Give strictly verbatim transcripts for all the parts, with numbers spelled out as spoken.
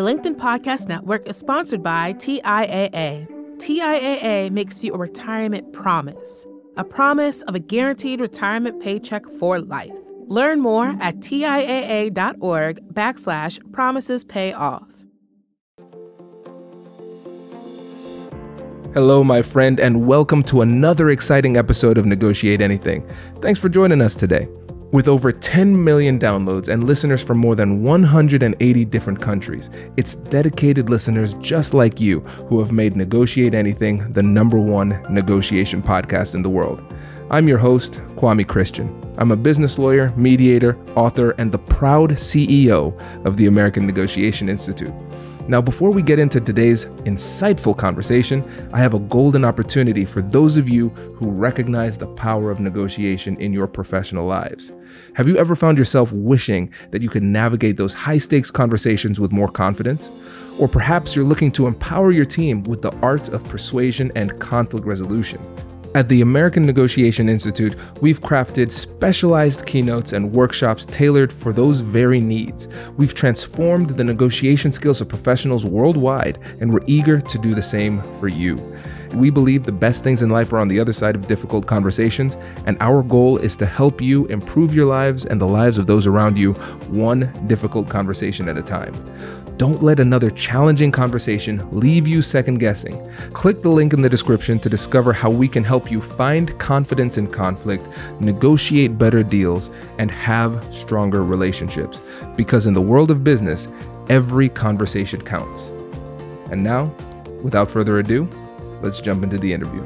The LinkedIn Podcast Network is sponsored by T I A A. T I A A makes you a retirement promise, a promise of a guaranteed retirement paycheck for life. Learn more at TIAA.org backslash promises pay off. Hello, my friend, and welcome to another exciting episode of Negotiate Anything. Thanks for joining us today. With over ten million downloads and listeners from more than one hundred eighty different countries, it's dedicated listeners just like you who have made Negotiate Anything the number one negotiation podcast in the world. I'm your host, Kwame Christian. I'm a business lawyer, mediator, author, and the proud C E O of the American Negotiation Institute. Now, before we get into today's insightful conversation, I have a golden opportunity for those of you who recognize the power of negotiation in your professional lives. Have you ever found yourself wishing that you could navigate those high-stakes conversations with more confidence? Or perhaps you're looking to empower your team with the art of persuasion and conflict resolution. At the American Negotiation Institute, we've crafted specialized keynotes and workshops tailored for those very needs. We've transformed the negotiation skills of professionals worldwide, and we're eager to do the same for you. We believe the best things in life are on the other side of difficult conversations, and our goal is to help you improve your lives and the lives of those around you, one difficult conversation at a time. Don't let another challenging conversation leave you second guessing. Click the link in the description to discover how we can help you find confidence in conflict, negotiate better deals, and have stronger relationships. Because in the world of business, every conversation counts. And now, without further ado, let's jump into the interview.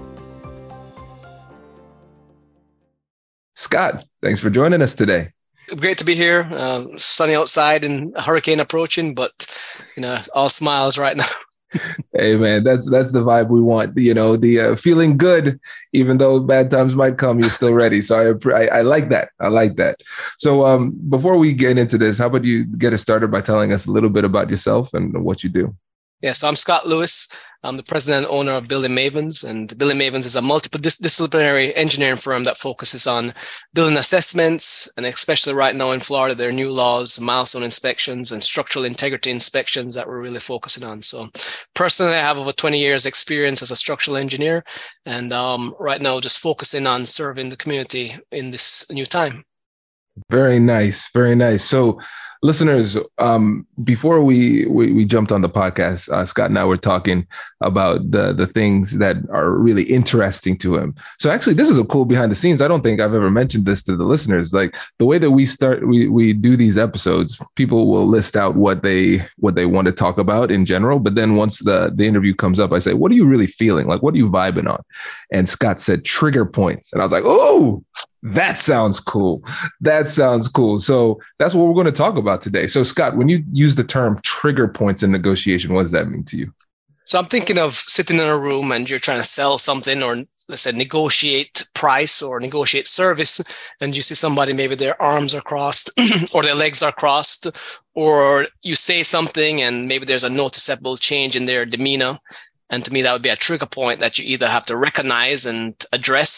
Scott, thanks for joining us today. Great to be here. Uh, sunny outside and a hurricane approaching, but you know, all smiles right now. Hey man, that's that's the vibe we want. You know, the uh, feeling good, even though bad times might come, you're still ready. So I, I I like that. I like that. So um, before we get into this, how about you get us started by telling us a little bit about yourself and what you do? Yeah, so I'm Scott Lewis. I'm the president and owner of Building Mavens, and Building Mavens is a multidisciplinary engineering firm that focuses on building assessments, and especially right now in Florida, there are new laws, milestone inspections, and structural integrity inspections that we're really focusing on. So personally, I have over twenty years experience as a structural engineer, and um, right now just focusing on serving the community in this new time. Very nice. Very nice. So listeners, um, before we, we we jumped on the podcast, uh, Scott and I were talking about the the things that are really interesting to him. So actually, this is a cool behind the scenes. I don't think I've ever mentioned this to the listeners. Like the way that we start, we we do these episodes, people will list out what they what they want to talk about in general. But then once the the interview comes up, I say, "What are you really feeling? Like, what are you vibing on?" And Scott said, "Trigger points," and I was like, "Oh, that sounds cool. That sounds cool." So that's what we're going to talk about today. So Scott, when you use the term trigger points in negotiation, what does that mean to you? So I'm thinking of sitting in a room and you're trying to sell something, or let's say negotiate price or negotiate service, and you see somebody, maybe their arms are crossed or their legs are crossed, or you say something and maybe there's a noticeable change in their demeanor. And to me, that would be a trigger point that you either have to recognize and address,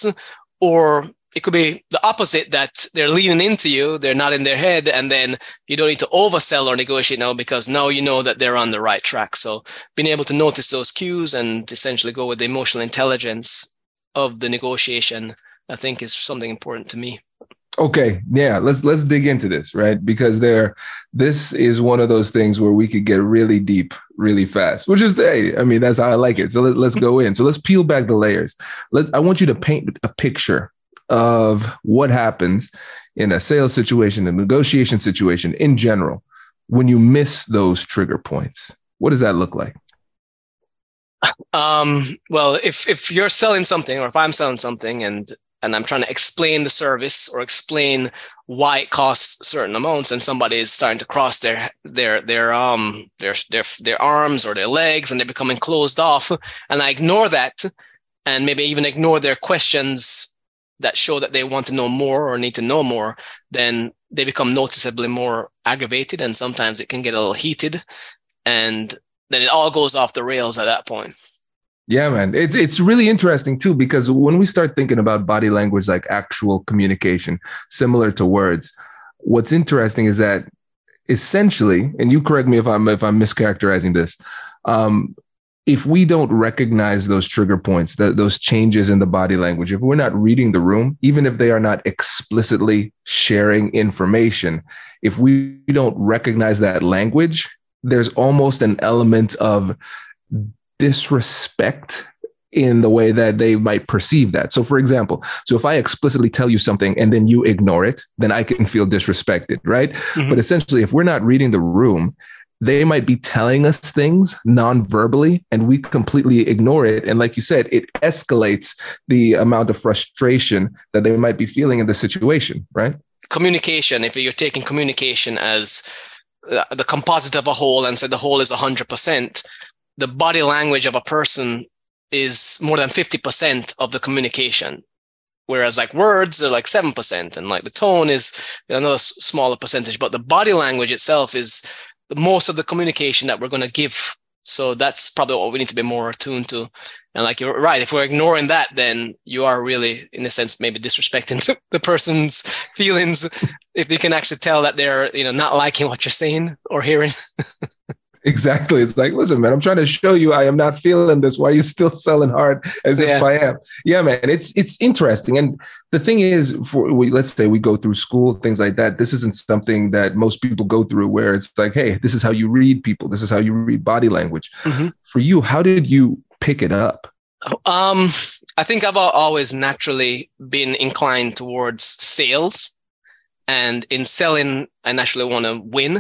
or it could be the opposite, that they're leaning into you, they're not in their head, and then you don't need to oversell or negotiate now because now you know that they're on the right track. So being able to notice those cues and essentially go with the emotional intelligence of the negotiation, I think is something important to me. Okay, yeah, let's let's dig into this, right? Because there, this is one of those things where we could get really deep, really fast. Which is, hey, I mean, that's how I like it. So let, let's go in. So let's peel back the layers. Let I want you to paint a picture of what happens in a sales situation, a negotiation situation in general, when you miss those trigger points. What does that look like? Um, well, if if you're selling something, or if I'm selling something and and I'm trying to explain the service or explain why it costs certain amounts, and somebody is starting to cross their their their um their their their arms or their legs, and they're becoming closed off, and I ignore that, and maybe even ignore their questions that show that they want to know more or need to know more, then they become noticeably more aggravated, and sometimes it can get a little heated, and then it all goes off the rails at that point. Yeah, man. It's it's really interesting too, because when we start thinking about body language, like actual communication, similar to words, what's interesting is that essentially, and you correct me if I'm if I'm mischaracterizing this, um, if we don't recognize those trigger points, that those changes in the body language, if we're not reading the room, even if they are not explicitly sharing information, if we don't recognize that language, there's almost an element of disrespect in the way that they might perceive that. So for example, so if I explicitly tell you something and then you ignore it, then I can feel disrespected, right? Mm-hmm. But essentially, if we're not reading the room, they might be telling us things non-verbally and we completely ignore it. And like you said, it escalates the amount of frustration that they might be feeling in the situation, right? Communication, if you're taking communication as the composite of a whole and said the whole is one hundred percent, the body language of a person is more than fifty percent of the communication. Whereas like words are like seven percent and like the tone is another smaller percentage, but the body language itself is most of the communication that we're going to give. So that's probably what we need to be more attuned to. And like you're right, if we're ignoring that, then you are really, in a sense, maybe disrespecting the person's feelings. If you can actually tell that they're, you know, not liking what you're saying or hearing. Exactly. It's like, listen, man, I'm trying to show you I am not feeling this. Why are you still selling hard as yeah. if I am? Yeah, man, it's it's interesting. And the thing is, for we, let's say we go through school, things like that. This isn't something that most people go through where it's like, hey, this is how you read people. This is how you read body language. Mm-hmm. For you, how did you pick it up? Um, I think I've always naturally been inclined towards sales. And in selling, I naturally want to win.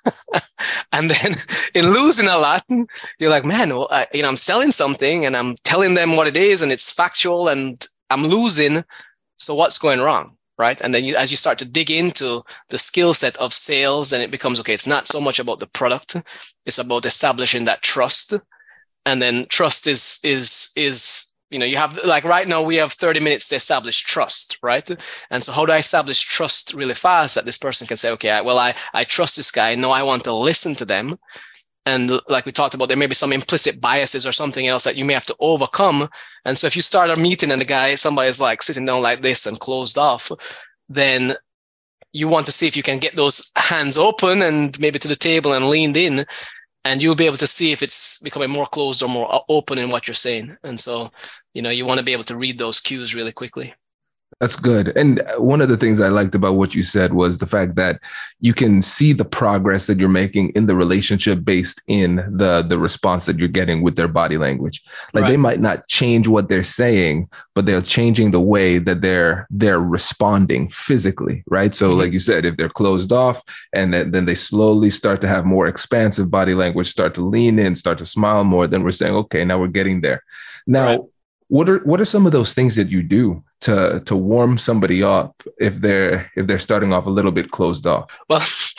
And then in losing a lot, you're like, man, well, I, you know, I'm selling something and I'm telling them what it is and it's factual and I'm losing. So what's going wrong? Right. And then you, as you start to dig into the skill set of sales, then it becomes, okay, it's not so much about the product. It's about establishing that trust. And then trust is, is, is, you know, you have like right now we have thirty minutes to establish trust, right? And so how do I establish trust really fast that this person can say, okay, I, well, I, I trust this guy. No, I want to listen to them. And like we talked about, there may be some implicit biases or something else that you may have to overcome. And so if you start a meeting and the guy, somebody's like sitting down like this and closed off, then you want to see if you can get those hands open and maybe to the table and leaned in. And you'll be able to see if it's becoming more closed or more open in what you're saying. And so, you know, you want to be able to read those cues really quickly. That's good. And one of the things I liked about what you said was the fact that you can see the progress that you're making in the relationship based in the, the response that you're getting with their body language. Like right. They might not change what they're saying, but they're changing the way that they're they're responding physically, right? So mm-hmm. like you said, if they're closed off and then, then they slowly start to have more expansive body language, start to lean in, start to smile more, then we're saying, okay, now we're getting there. Now, right. What are what are some of those things that you do to to warm somebody up if they're if they're starting off a little bit closed off? Well,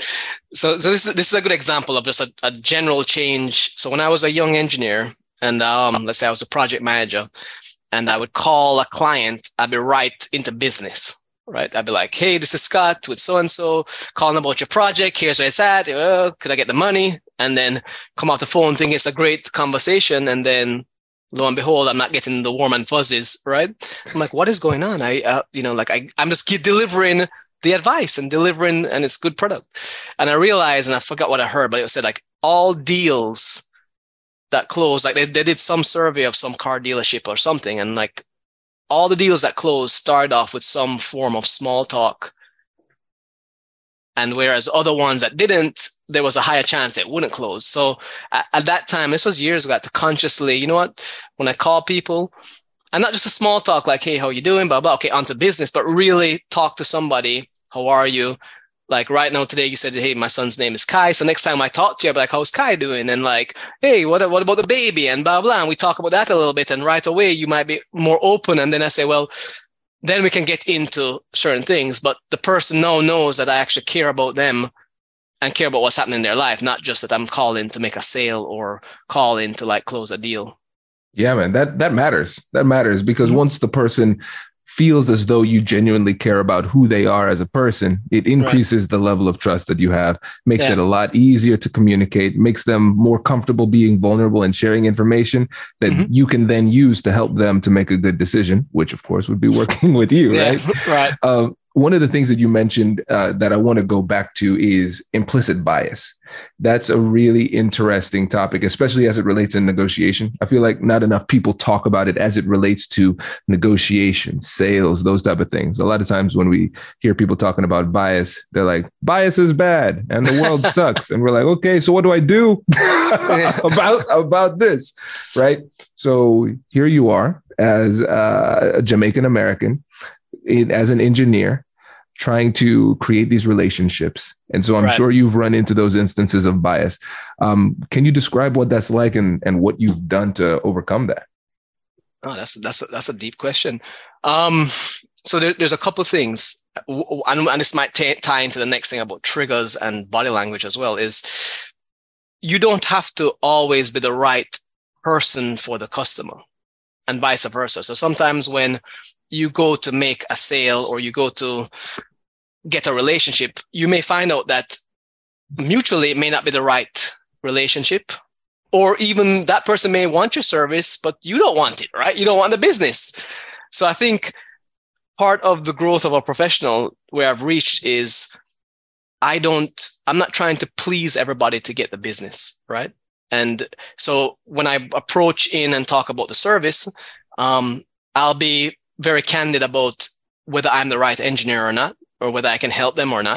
so so this is this is a good example of just a, a general change. So when I was a young engineer and um, let's say I was a project manager and I would call a client, I'd be right into business. Right. I'd be like, hey, this is Scott with so-and-so calling about your project. Here's where it's at. Oh, could I get the money? And then come off the phone, think it's a great conversation. And then lo and behold, I'm not getting the warm and fuzzies, right? I'm like, what is going on? I, uh, you know, like I, I'm just keep delivering the advice and delivering, and it's good product. And I realized, and I forgot what I heard, but it said like all deals that close, like they, they did some survey of some car dealership or something, and like all the deals that closed started off with some form of small talk. And whereas other ones that didn't, there was a higher chance it wouldn't close. So at, at that time, this was years ago, I had to consciously, you know what, when I call people, and not just a small talk like, hey, how you doing? Blah, blah, okay, on to business, but really talk to somebody. How are you? Like right now, today you said, hey, my son's name is Kai. So next time I talk to you, I'll be like, how's Kai doing? And like, hey, what, what about the baby? And blah, blah. And we talk about that a little bit. And right away, you might be more open. And then I say, well, then we can get into certain things, but the person now knows that I actually care about them and care about what's happening in their life, not just that I'm calling to make a sale or calling to like close a deal. Yeah, man, that that matters. That matters because mm-hmm. once the person feels as though you genuinely care about who they are as a person, it increases right. the level of trust that you have, makes yeah. it a lot easier to communicate, makes them more comfortable being vulnerable and sharing information that mm-hmm. you can then use to help them to make a good decision, which of course would be working with you, yeah, right? right. Um, one of the things that you mentioned uh, that I want to go back to is implicit bias. That's a really interesting topic, especially as it relates in negotiation. I feel like not enough people talk about it as it relates to negotiation, sales, those type of things. A lot of times when we hear people talking about bias, they're like, bias is bad and the world sucks. And we're like, okay, so what do I do about, about this, right? So here you are as a Jamaican American, as an engineer, trying to create these relationships. And so I'm right. sure you've run into those instances of bias. Um, can you describe what that's like and, and what you've done to overcome that? Oh, that's, that's, a, that's a deep question. Um, so there, there's a couple of things, and, and this might t- tie into the next thing about triggers and body language as well, is you don't have to always be the right person for the customer, and vice versa. So sometimes when you go to make a sale or you go to get a relationship, you may find out that mutually it may not be the right relationship, or even that person may want your service, but you don't want it, right? You don't want the business. So I think part of the growth of a professional where I've reached is I don't, I'm not trying to please everybody to get the business, right? And so when I approach in and talk about the service, um, I'll be very candid about whether I'm the right engineer or not, or whether I can help them or not.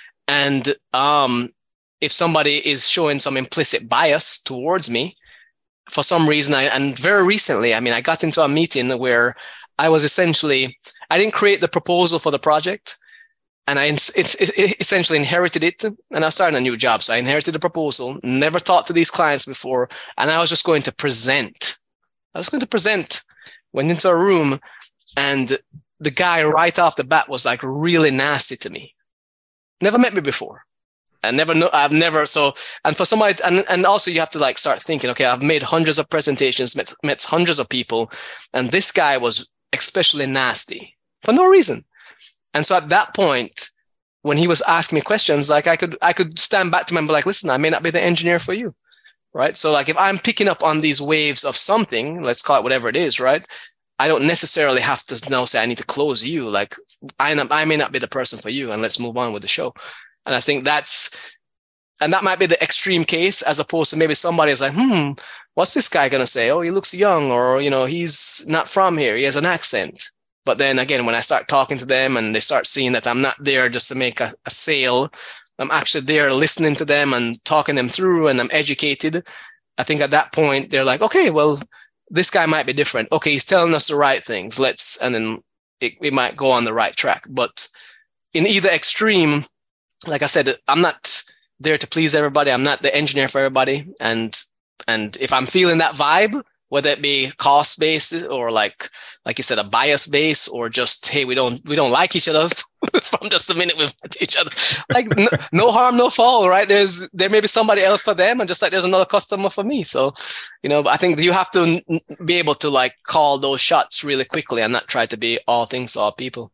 And um, if somebody is showing some implicit bias towards me, for some reason, I, and very recently, I mean, I got into a meeting where I was essentially, I didn't create the proposal for the project. And I it's, it essentially inherited it, and I started a new job. So I inherited the proposal, never talked to these clients before, and I was just going to present. I was going to present, went into a room, and the guy right off the bat was like really nasty to me. Never met me before. I never know, I've never, so, and for somebody, and, and also you have to like start thinking, okay, I've made hundreds of presentations, met, met hundreds of people, and this guy was especially nasty for no reason. And so at that point, when he was asking me questions, like I could, I could stand back to him and be like, listen, I may not be the engineer for you, right? So like if I'm picking up on these waves of something, let's call it whatever it is, right? I don't necessarily have to now say I need to close you. Like I, I may not be the person for you, and let's move on with the show. And I think that's, and that might be the extreme case, as opposed to maybe somebody is like, hmm, what's this guy going to say? Oh, he looks young, or, you know, he's not from here. He has an accent. But then again, when I start talking to them and they start seeing that I'm not there just to make a, a sale, I'm actually there listening to them and talking them through, and I'm educated. I think at that point, they're like, okay, well, this guy might be different. Okay, he's telling us the right things. Let's, and then it, it might go on the right track. But in either extreme, like I said, I'm not there to please everybody. I'm not the engineer for everybody. And, and if I'm feeling that vibe, whether it be cost based or like, like you said, a bias base, or just, hey, we don't, we don't like each other from just the minute we met each other. Like no, no harm, no foul, right? There's, there may be somebody else for them, and just like there's another customer for me. So, you know, I think you have to be able to like call those shots really quickly and not try to be all things to all people.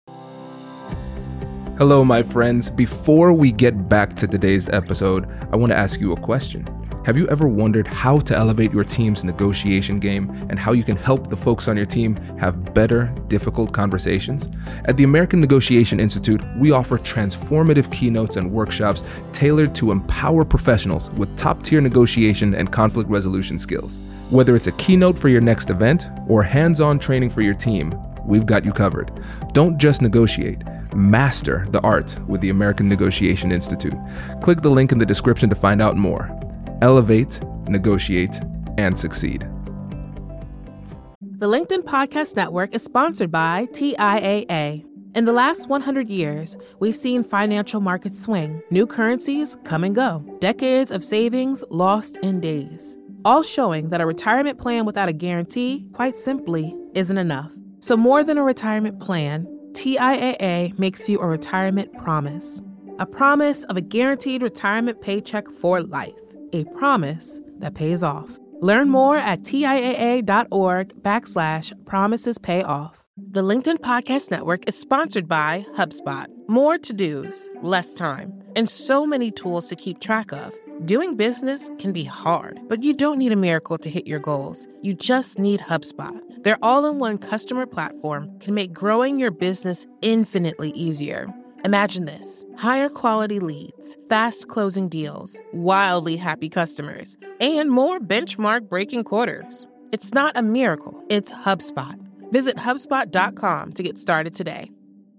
Hello, my friends. Before we get back to today's episode, I want to ask you a question. Have you ever wondered how to elevate your team's negotiation game and how you can help the folks on your team have better, difficult conversations? At the American Negotiation Institute, we offer transformative keynotes and workshops tailored to empower professionals with top-tier negotiation and conflict resolution skills. Whether it's a keynote for your next event or hands-on training for your team, we've got you covered. Don't just negotiate. Master the art with the American Negotiation Institute. Click the link in the description to find out more. Elevate, negotiate, and succeed. The LinkedIn Podcast Network is sponsored by T I A A. In the last one hundred years, we've seen financial markets swing, new currencies come and go, decades of savings lost in days, all showing that a retirement plan without a guarantee, quite simply, isn't enough. So more than a retirement plan, T I A A makes you a retirement promise. A promise of a guaranteed retirement paycheck for life. A promise that pays off. Learn more at TIAA.org backslash promises pay off. The LinkedIn Podcast Network is sponsored by HubSpot. More to-dos, less time, and so many tools to keep track of. Doing business can be hard, but you don't need a miracle to hit your goals. You just need HubSpot. Their all-in-one customer platform can make growing your business infinitely easier. Imagine this: higher quality leads, fast closing deals, wildly happy customers, and more benchmark breaking quarters. It's not a miracle, it's HubSpot. Visit HubSpot dot com to get started today.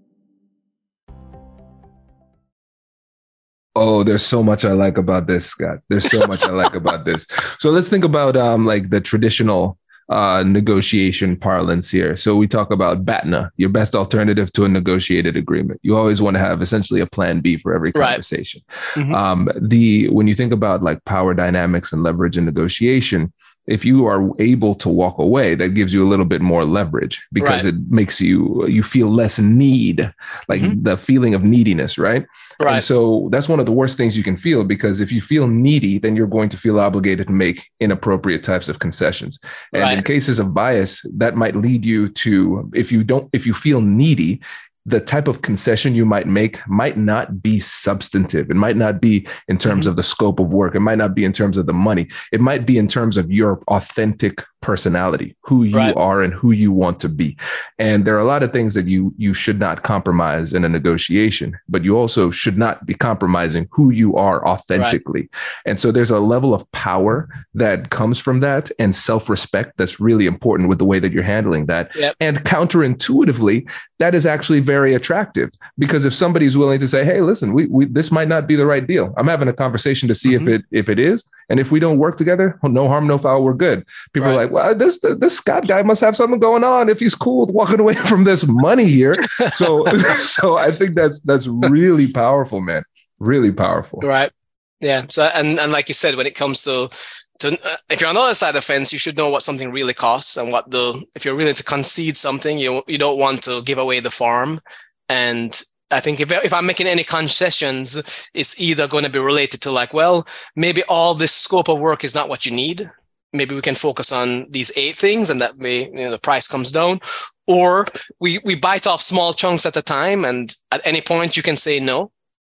Oh, there's so much I like about this, Scott. There's so much I like about this. So let's think about um, like the traditional uh, negotiation parlance here. So we talk about B A T N A, your best alternative to a negotiated agreement. You always want to have essentially a plan B for every conversation. Right. Mm-hmm. Um, the when you think about like power dynamics and leverage in negotiation, if you are able to walk away, that gives you a little bit more leverage because right. it makes you, you feel less need, like mm-hmm. the feeling of neediness, right? Right. And so that's one of the worst things you can feel, because if you feel needy, then you're going to feel obligated to make inappropriate types of concessions. And right. in cases of bias, that might lead you to, if you don't, if you feel needy, the type of concession you might make might not be substantive. It might not be in terms mm-hmm. of the scope of work. It might not be in terms of the money. It might be in terms of your authentic personality, who you right. are and who you want to be. And there are a lot of things that you you should not compromise in a negotiation, but you also should not be compromising who you are authentically. Right. And so there's a level of power that comes from that, and self-respect that's really important with the way that you're handling that. Yep. And counterintuitively, that is actually very attractive, because if somebody's willing to say, hey, listen, we, we this might not be the right deal. I'm having a conversation to see mm-hmm. if it if it is. And if we don't work together, no harm, no foul, we're good. People right. are like, well, this this Scott guy must have something going on if he's cool with walking away from this money here. So so I think that's that's really powerful, man. Really powerful. Right. Yeah. So and and like you said, when it comes to To, uh, if you're on the other side of the fence, you should know what something really costs, and what the, if you're willing to concede something, you you don't want to give away the farm. And I think if if I'm making any concessions, it's either going to be related to like, well, maybe all this scope of work is not what you need. Maybe we can focus on these eight things, and that may, you know, the price comes down, or we we bite off small chunks at a time, and at any point you can say no,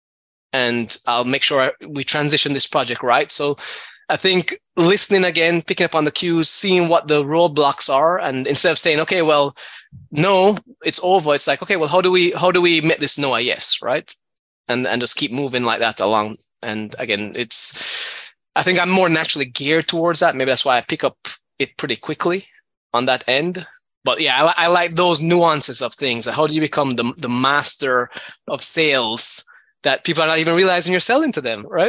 and I'll make sure we transition this project right. So I think listening again, picking up on the cues, seeing what the roadblocks are, and instead of saying, okay, well, no, it's over. It's like, okay, well, how do we, how do we make this no a yes, right? And, and just keep moving like that along. And again, it's, I think I'm more naturally geared towards that. Maybe that's why I pick up it pretty quickly on that end. But yeah, I, I like those nuances of things. How do you become the, the master of sales that people are not even realizing you're selling to them, right?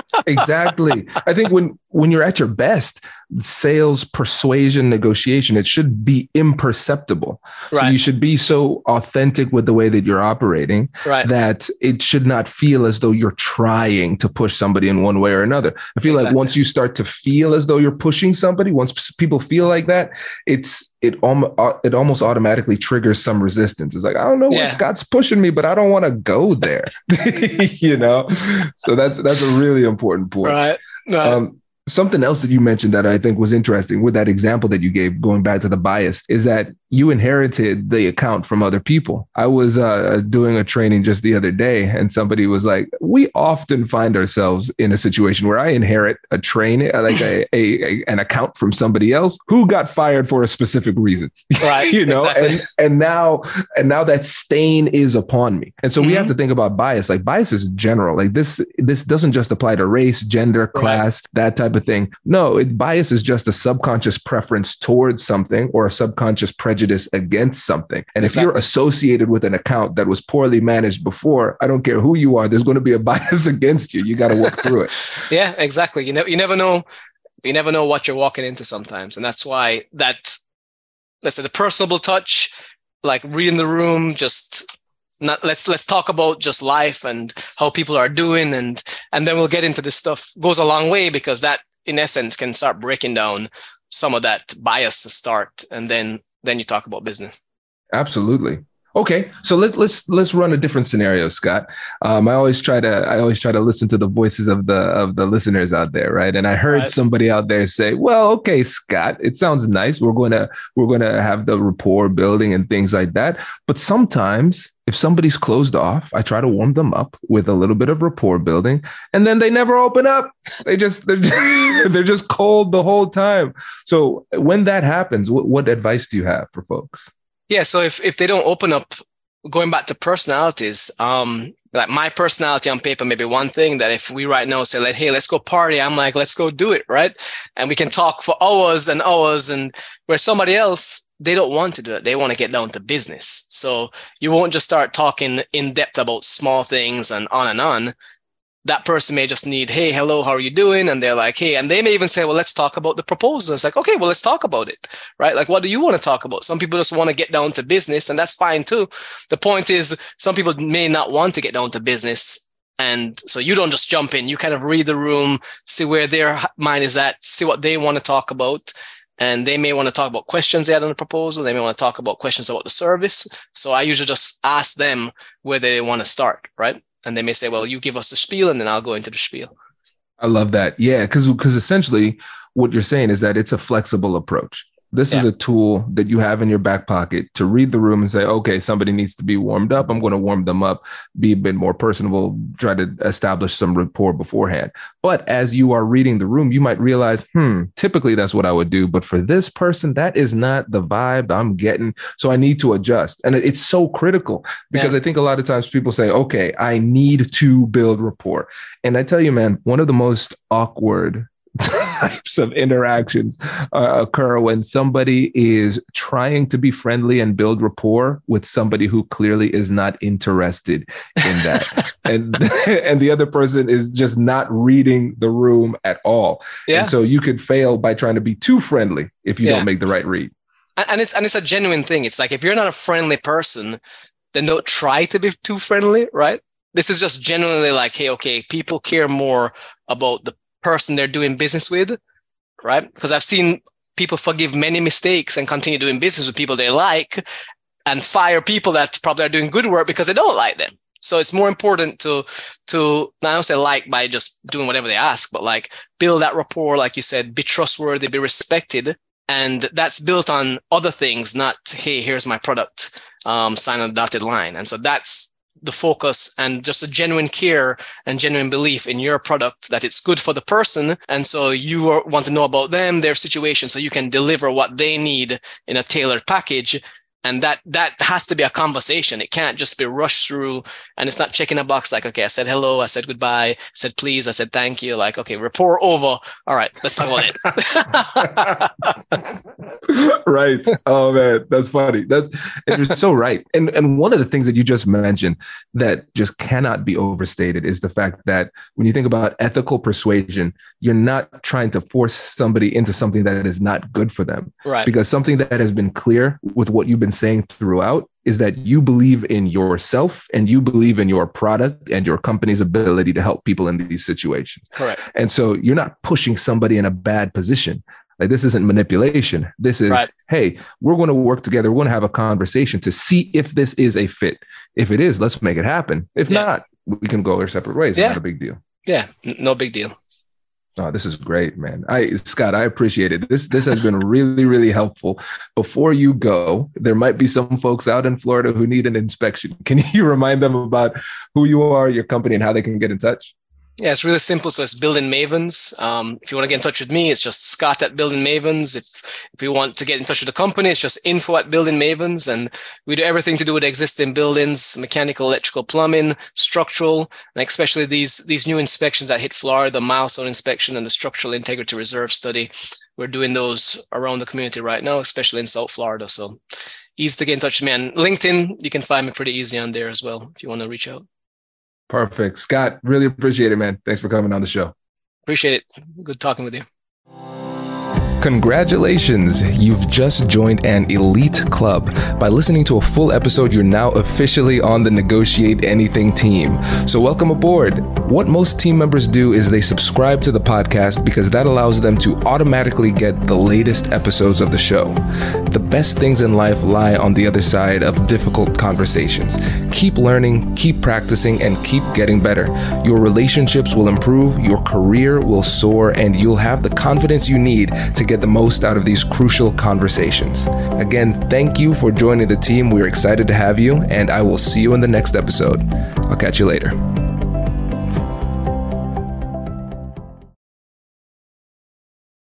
Exactly. I think when, when you're at your best, sales, persuasion, negotiation, it should be imperceptible. Right. So you should be so authentic with the way that you're operating right. that it should not feel as though you're trying to push somebody in one way or another. I feel exactly. like once you start to feel as though you're pushing somebody, once people feel like that, it's it, almost it almost automatically triggers some resistance. It's like, I don't know yeah. where Scott's pushing me, but I don't want to go there. You know? So that's that's a really important point. Right. right. Um, Something else that you mentioned that I think was interesting with that example that you gave, going back to the bias, is that you inherited the account from other people. I was uh, doing a training just the other day, and somebody was like, we often find ourselves in a situation where I inherit a train, like a, a, a an account from somebody else who got fired for a specific reason. Right. you know, exactly. and and now and now that stain is upon me. And so mm-hmm. we have to think about bias. Like bias is general. Like this, this doesn't just apply to race, gender, class, right. that type of thing. No, it, bias is just a subconscious preference towards something, or a subconscious prejudice against something. And exactly. if you're associated with an account that was poorly managed before, I don't care who you are, there's going to be a bias against you. You got to work through it. Yeah, exactly. You never, you never know, you never know what you're walking into sometimes. And that's why that, let's say the personable touch, like reading the room, just not, let's, let's talk about just life and how people are doing. And, and then we'll get into this stuff, goes a long way, because that in essence can start breaking down some of that bias to start. And then, then you talk about business. Absolutely. Okay, so let's let's let's run a different scenario, Scott. Um, I always try to I always try to listen to the voices of the of the listeners out there, right? And I heard Right. somebody out there say, "Well, okay, Scott, it sounds nice. We're going to we're going to have the rapport building and things like that. But sometimes, if somebody's closed off, I try to warm them up with a little bit of rapport building, and then they never open up. They just they're just, they're just cold the whole time. So when that happens, what, what advice do you have for folks? Yeah, so if, if they don't open up, going back to personalities, um, like my personality on paper may be one thing that if we right now say, like, hey, let's go party, I'm like, let's go do it, right? And we can talk for hours and hours, and where somebody else, they don't want to do it. They want to get down to business. So you won't just start talking in depth about small things and on and on. That person may just need, hey, hello, how are you doing? And they're like, hey, and they may even say, well, let's talk about the proposal. It's like, okay, well, let's talk about it, right? Like, what do you want to talk about? Some people just want to get down to business, and that's fine too. The point is, some people may not want to get down to business. And so you don't just jump in. You kind of read the room, see where their mind is at, see what they want to talk about. And they may want to talk about questions they had on the proposal. They may want to talk about questions about the service. So I usually just ask them where they want to start, right? And they may say, well, you give us the spiel, and then I'll go into the spiel. I love that. Yeah, because because essentially what you're saying is that it's a flexible approach. This yeah. is a tool that you have in your back pocket to read the room and say, okay, somebody needs to be warmed up. I'm going to warm them up, be a bit more personable, try to establish some rapport beforehand. But as you are reading the room, you might realize, hmm, typically that's what I would do. But for this person, that is not the vibe I'm getting. So I need to adjust. And it's so critical because yeah. I think a lot of times people say, okay, I need to build rapport. And I tell you, man, one of the most awkward types of interactions uh, occur when somebody is trying to be friendly and build rapport with somebody who clearly is not interested in that. and and the other person is just not reading the room at all. Yeah. And so you could fail by trying to be too friendly if you yeah. don't make the right read. And it's and it's a genuine thing. It's like, if you're not a friendly person, then don't try to be too friendly, right? This is just genuinely like, hey, okay, people care more about the person they're doing business with, right? Because I've seen people forgive many mistakes and continue doing business with people they like, and fire people that probably are doing good work because they don't like them. So it's more important to, to I don't say like by just doing whatever they ask, but like build that rapport, like you said, be trustworthy, be respected. And that's built on other things, not, hey, here's my product, um, sign on the dotted line. And so that's the focus, and just a genuine care and genuine belief in your product that it's good for the person. And so you are, want to know about them, their situation, so you can deliver what they need in a tailored package. And that that has to be a conversation. It can't just be rushed through, and it's not checking a box like, okay, I said hello, I said goodbye, I said please, I said thank you. Like, okay, rapport over. All right, let's talk about it. Right. Oh man, that's funny. That's you're so right. And and one of the things that you just mentioned that just cannot be overstated is the fact that when you think about ethical persuasion, you're not trying to force somebody into something that is not good for them. Right. Because something that has been clear with what you've been saying throughout is that you believe in yourself and you believe in your product and your company's ability to help people in these situations. Correct. And so you're not pushing somebody in a bad position. Like, this isn't manipulation. This is, right. Hey, we're going to work together. We're going to have a conversation to see if this is a fit. If it is, let's make it happen. If yeah. not, we can go our separate ways. It's yeah. not a big deal. Yeah, no big deal. Oh, this is great, man. I, Scott, I appreciate it. This this has been really, really helpful. Before you go, there might be some folks out in Florida who need an inspection. Can you remind them about who you are, your company, and how they can get in touch? Yeah, it's really simple. So it's Building Mavens. Um, if you want to get in touch with me, it's just Scott at Building Mavens. If if you want to get in touch with the company, it's just info at Building Mavens. And we do everything to do with existing buildings, mechanical, electrical, plumbing, structural, and especially these, these new inspections that hit Florida, the milestone inspection and the structural integrity reserve study. We're doing those around the community right now, especially in South Florida. So easy to get in touch with me. And LinkedIn, you can find me pretty easy on there as well if you want to reach out. Perfect. Scott, really appreciate it, man. Thanks for coming on the show. Appreciate it. Good talking with you. Congratulations! You've just joined an elite club. By listening to a full episode, you're now officially on the Negotiate Anything team. So welcome aboard. What most team members do is they subscribe to the podcast because that allows them to automatically get the latest episodes of the show. The best things in life lie on the other side of difficult conversations. Keep learning, keep practicing, and keep getting better. Your relationships will improve, your career will soar, and you'll have the confidence you need to get the most out of these crucial conversations. Again, thank you for joining the team. We're excited to have you, and I will see you in the next episode. I'll catch you later.